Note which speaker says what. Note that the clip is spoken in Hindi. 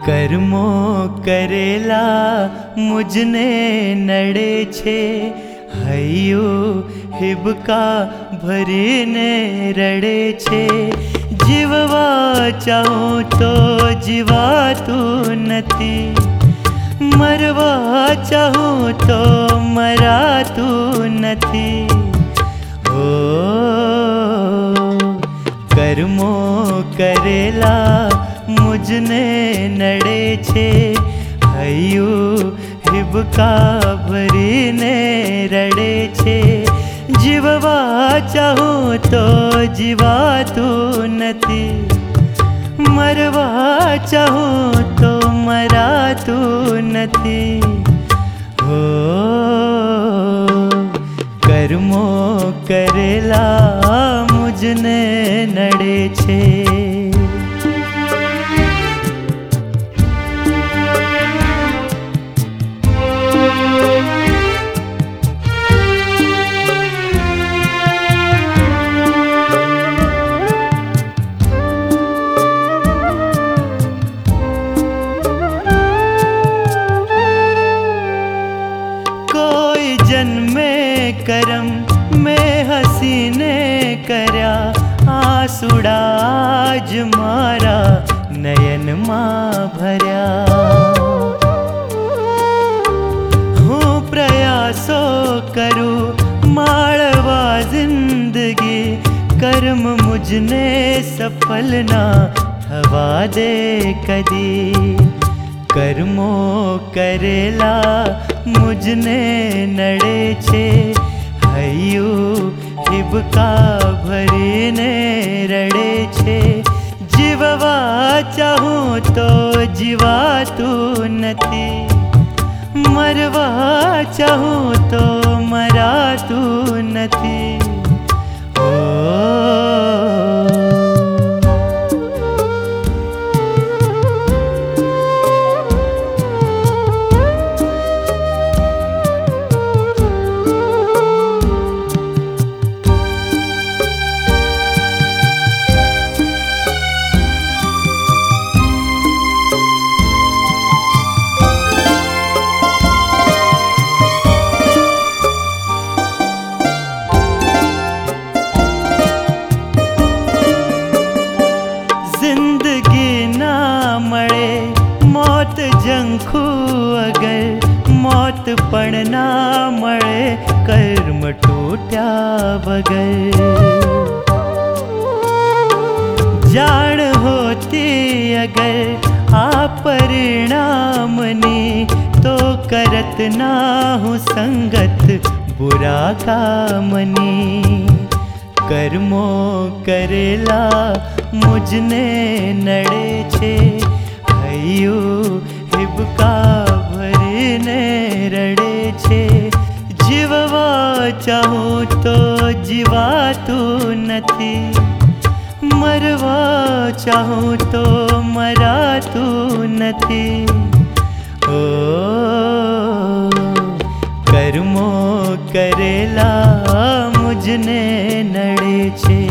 Speaker 1: कर्मो करेला मुझने नड़े छे, हयो हिबका भरीने रड़े छे। जीववा चाहूं तो जीवातू नथी, मरवा चाहूं तो मरातू नथी। ओ कर्मो करेला मुझने नड़े छे, हयो हिबका भरीने रड़े छे। जीववा चाहूं तो जीवातू नथी, मरवा चाहूं तो मरातू नथी। हो कर्मो करेला मुझने नड़े छे। जन्मे करम में हसीने करया, आंसुड़ाज मारा नयन मां भरया। हूँ प्रयासो करूँ माळवा जिंदगी, कर्म मुझने सफल ना थवा दे कदी। कर्मो करेला मुझने नड़े छे, हयो हिबका भरीने रड़े छे। जीववा चाहूं तो जीवातू नथी, मरवा चाहूं तो मरातू नथी। मौत जंखू अगर मौत पण ना मळे, कर्म टूट्या बगर। जान होती अगर आ परिणामनी, तो करत ना हूँ संगत बुरा कामनी। कर्मो करेला मुझने नड़े छे, हयो हिबका भरीने रड़े छे। जीववा चाहूं तो जीवातू नथी, मरवा चाहूं तो मरातू नथी। ओ कर्मो करेला मुझने नड़े छे।